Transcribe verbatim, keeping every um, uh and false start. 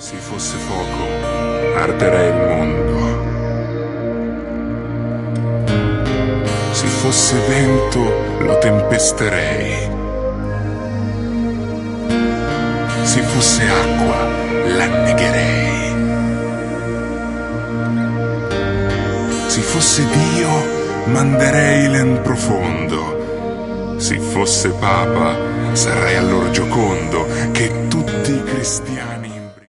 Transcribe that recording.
Se fosse fuoco, arderei il mondo. Se fosse vento, lo tempesterei. Se fosse acqua, l'annegherei. Se fosse Dio, manderei len profondo. Se fosse Papa, sarei allor giocondo che tutti i cristiani